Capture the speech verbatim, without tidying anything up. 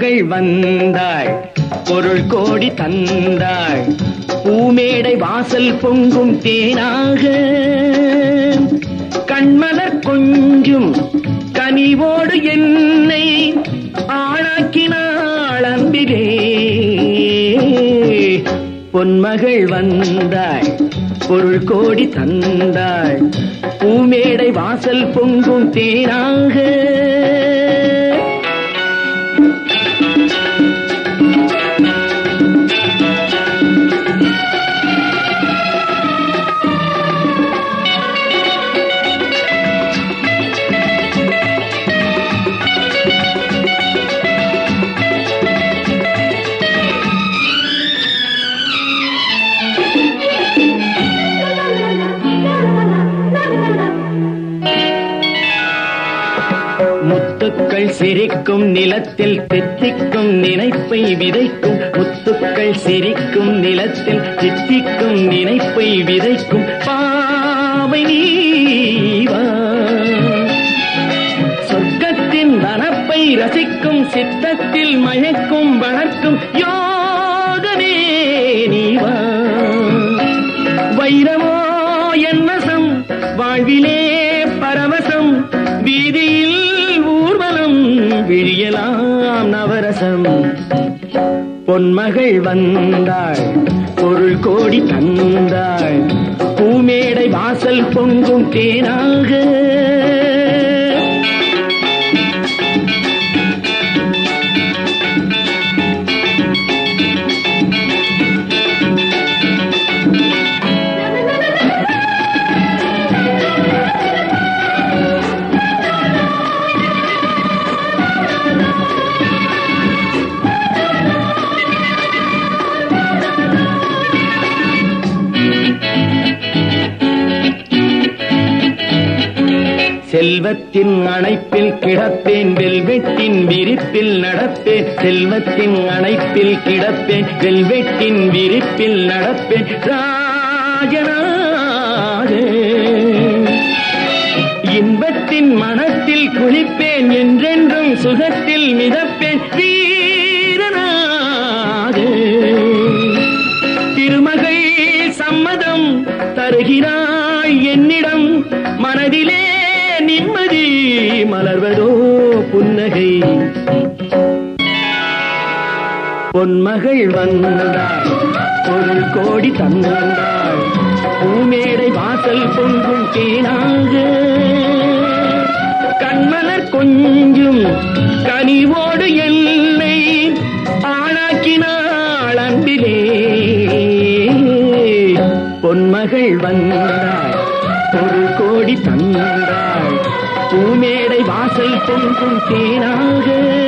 பொன்மகள் வந்தாள், பொருள் கோடி தந்தாள், பூமேடை வாசல் பொங்கும் தேனாக, கண்மலர் கொஞ்சும் கனிவோடு என்னை ஆளாக்கினாள் அன்பிலே. பொன்மகள் வந்தாள், பொருள் கோடி தந்தாள், பூமேடை வாசல் பொங்கும் தேனாக. முத்துக்கள் சிரிக்கும் நிலத்தில் தித்திக்கும் நினைப்பை விதைக்கும், முத்துக்கள் சிரிக்கும் நிலத்தில் தித்திக்கும் நினைப்பை விதைக்கும் பாவை நீவா. சொர்க்கத்தின் வனப்பை ரசிக்கும் சித்தத்தில் மயக்கும் வளர்க்கும் யோகமே நீவா. வைரமோ என் வசம், வாழ்விலே பரவசம், வீதியில் ஊர்வலம், விழியலாம் நவரசம். பொன்மகள் வந்தாள், பொருள் கோடி தந்தாள், பூமேடை வாசல் பொங்கும் தேனாக. செல்வத்தின் அணைப்பில் கிடப்பேன், வெல்வெட்டின் விரிப்பில் நடப்பேன், செல்வத்தின் அணைப்பில் கிடப்பேன், வெல்வெட்டின் விரிப்பில் நடப்பேன் ராஜனாக. இன்பத்தின் மனத்தில் குளிப்பேன், என்றென்றும் சுகத்தில் மிதப்பேன் வீரனாக. திருமகள் சம்மதம் தருகிறாய் என்னிடம், மனதிலே நிம்மதி மலர்வதோ புன்னகை. பொன்மகள் வந்தாள், பொருள் கோடி தந்தாள், பூமேடை வாசல் பொங்கும் தேனாக, கண்மலர் கொஞ்சும் கனிவோடு என்னை ஆளாக்கினாள் அன்பிலே. பொன்மகள் வந்தாள், பொருள் கோடி தந்தாள், பூமேடை வாசல் பொங்கும் தேனாக.